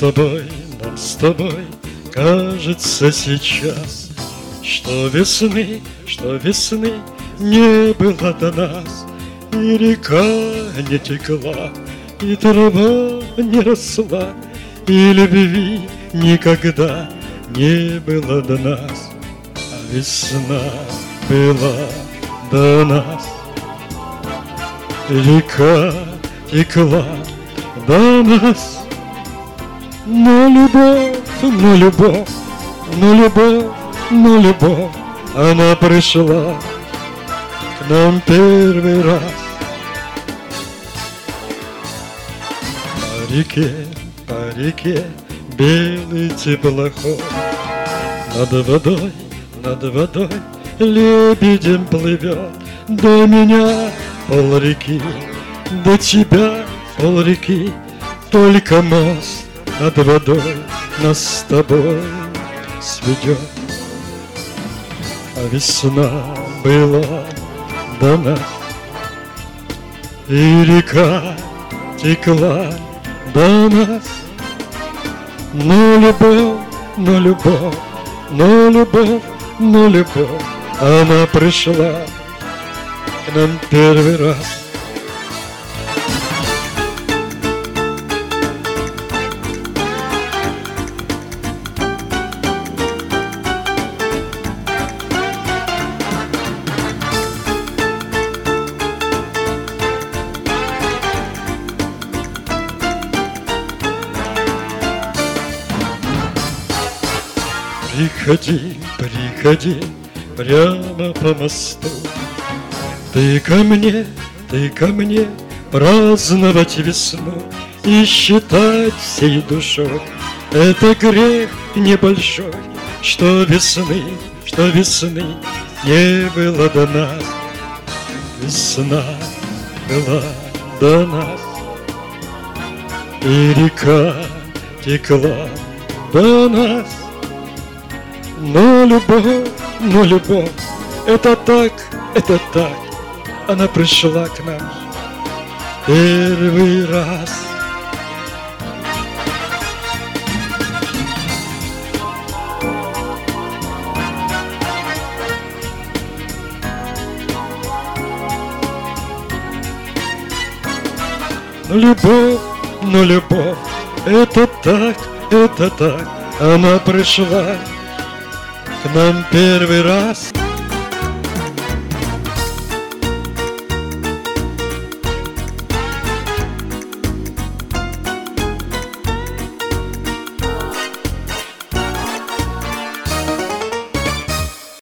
нам с тобой кажется сейчас, что весны не было до нас, и река не текла, и трава не росла, и любви никогда не было до нас, а весна была до нас. Река текла до нас, но любовь, она пришла к нам первый раз. По реке белый теплоход, над водой лебедем плывет. До меня полреки, до тебя полреки, только мост над водой нас с тобой сведет. А весна была до нас, и река текла до нас, но любовь, она пришла к нам первый раз. Приходи прямо по мосту. Ты ко мне праздновать весну и считать всей душой. Это грех небольшой, что весны не было до нас. Весна была до нас, и река текла до нас. Но любовь, это так, она пришла к нам первый раз. Но любовь, это так, она пришла к нам первый раз.